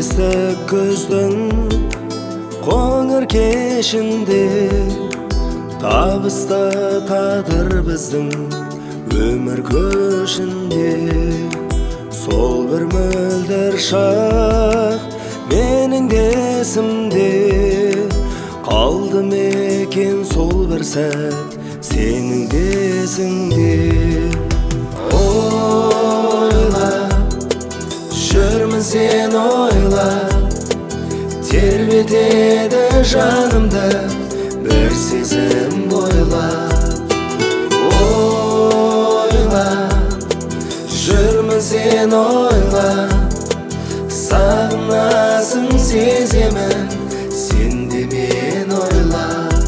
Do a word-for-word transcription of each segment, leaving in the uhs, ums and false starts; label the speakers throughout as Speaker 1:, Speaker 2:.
Speaker 1: ыстық күздің қоңыр кешінде табысты тағдыр біздің өмір көшінде. Сол бір мөлдір шақ менің де есімде қалды мекен, сол бір сәт сенің де есіңде. Ойлап жүрмін сен ойлап, тербетеді жанымды бір сезім бойлап. Ойлап жүрмін сен ойлап, сағынасың сеземін сен де мен ойлап.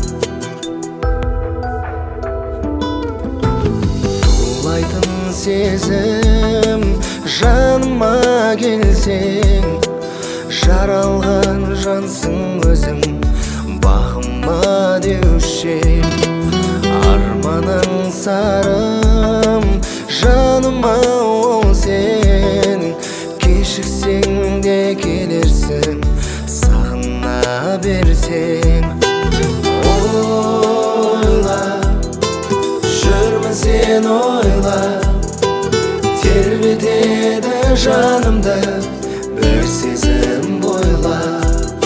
Speaker 1: Тулайтын сезім жаныма келсең, жаралған жансың өзің бақыма деуші ем. Арманың сарым жаныма ол сен, кешіксең де келерсің сағына берсең. Ойлап жүрмін сен ойлап, тербетеді жанымды бір сезім бойлап.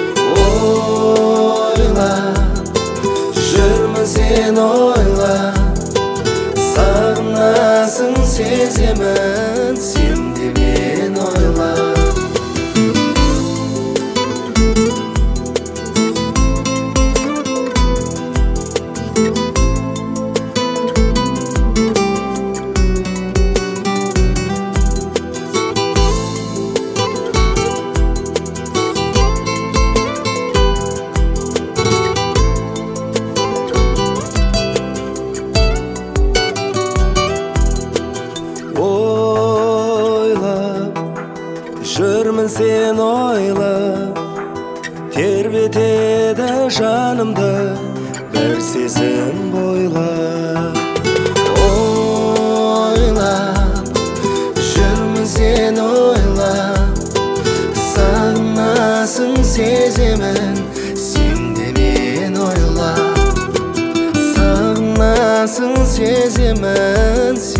Speaker 1: Ойлап жүрмін сен ойлап, сағынасың сеземін сен де мен ойлап. Жүрмін сен ойлап, тербетеді жанымды бір сезім бойлап. Ойлап жүрмін сен ойлап, сағынасың сеземін сен де мен ойлап. Сағынасың сеземін